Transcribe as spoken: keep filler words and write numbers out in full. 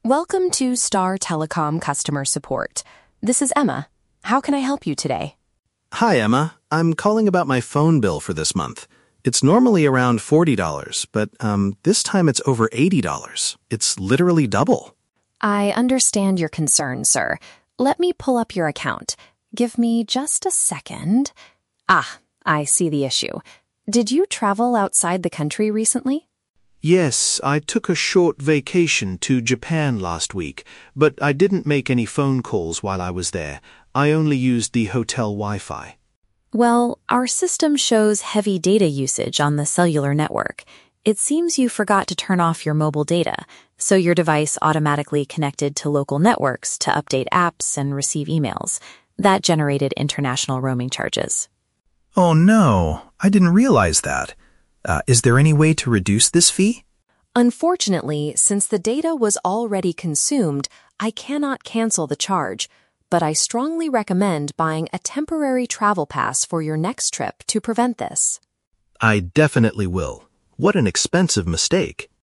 Welcome to Star Telecom Customer Support. This is Emma. How can I help you today? Hi, Emma. I'm calling about my phone bill for this month. It's normally around forty dollars, but um, this time it's over eighty dollars. It's literally double. I understand your concern, sir. Let me pull up your account. Give me just a second. Ah, I see the issue. Did you travel outside the country recently? Yes, I took a short vacation to Japan last week, but I didn't make any phone calls while I was there. I only used the hotel Wi-Fi. Well, our system shows heavy data usage on the cellular network. It seems you forgot to turn off your mobile data, so your device automatically connected to local networks to update apps and receive emails. That generated international roaming charges. Oh no, I didn't realize that. Uh, is there any way to reduce this fee? Unfortunately, since the data was already consumed, I cannot cancel the charge, but I strongly recommend buying a temporary travel pass for your next trip to prevent this. I definitely will. What an expensive mistake.